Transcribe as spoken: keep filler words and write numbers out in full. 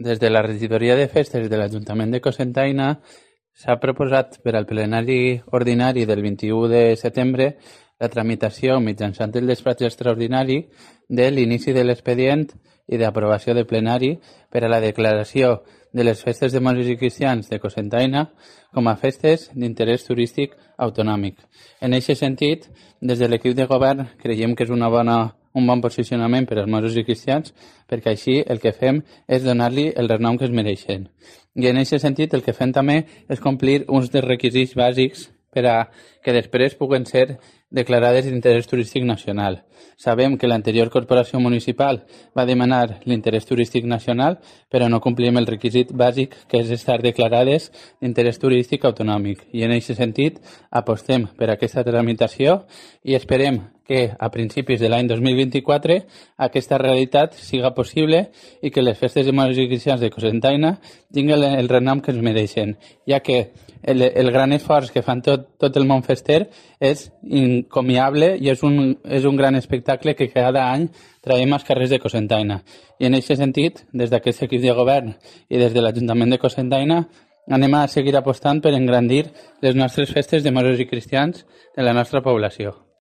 Des de la regidoria de festes de l'Ajuntament de Cocentaina s'ha proposat per al plenari ordinari del vint-i-u de setembre la tramitació mitjançant el despatx extraordinari de l'inici de l'expedient i d'aprovació de plenari per a la declaració de les festes de monjos i cristians de Cocentaina com a festes d'interès turístic autonòmic. En aquest sentit, des de l'equip de govern creiem que és una bona, un bon posicionament per als monjos i cristians, perquè així el que fem és donar-li el renom que es mereixen. I en aquest sentit el que fem també és complir uns dels requisits bàsics per a que després puguen ser declarades d'interès turístic nacional. Sabem que l'anterior corporació municipal va demanar l'interès turístic nacional, però no complim el requisit bàsic que és estar declarades d'interès turístic autonòmic. I en aquest sentit apostem per aquesta tramitació i esperem que a principis de l'any dos mil vint-i-quatre aquesta realitat siga possible i que les festes de monjos i cristians de Cocentaina tinguin el renom que es mereixen, ja que el, el gran esforç que fan tot, tot el món fester és encomiable i és un, és un gran espectacle que cada any traiem als carrers de Cocentaina. I en aquest sentit, des d'aquest equip de govern i des de l'Ajuntament de Cocentaina, anem a seguir apostant per engrandir les nostres festes de monjos i cristians de la nostra població.